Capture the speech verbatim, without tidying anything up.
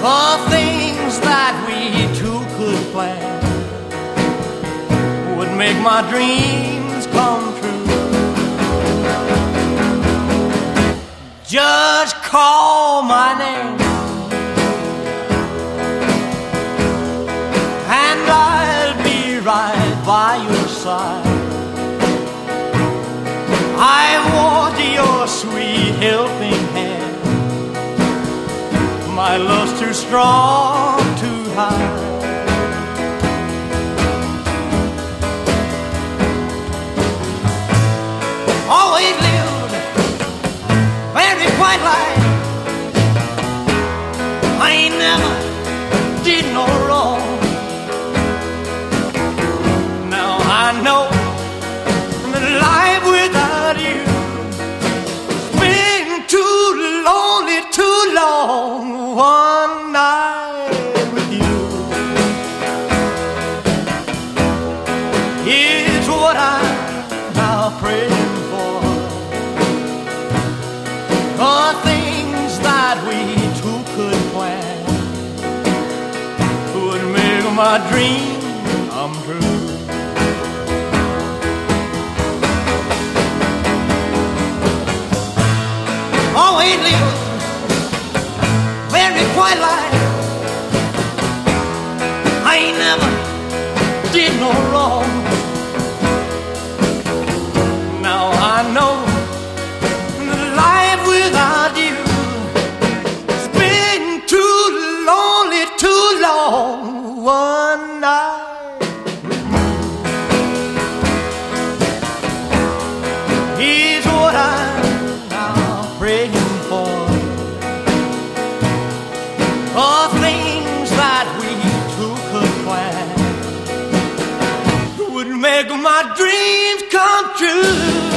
for things that we two could plan, would make my dreams come true. Just call my name and I'll be right by your side. I want your sweet helping hand. My love's too strong to hide. Always lived very quiet life. I ain't never did no wrong. Now I know that life without you has been too lonely, too long. One night with you is what I'm now praying for. For things that we two could plan would make my dream come true. Always live very quiet life. I ain't never did no wrong. Now I know that life without you has been too lonely, too long. One night is what I'm now praying for. For things that we two could plan would make my dreams come true.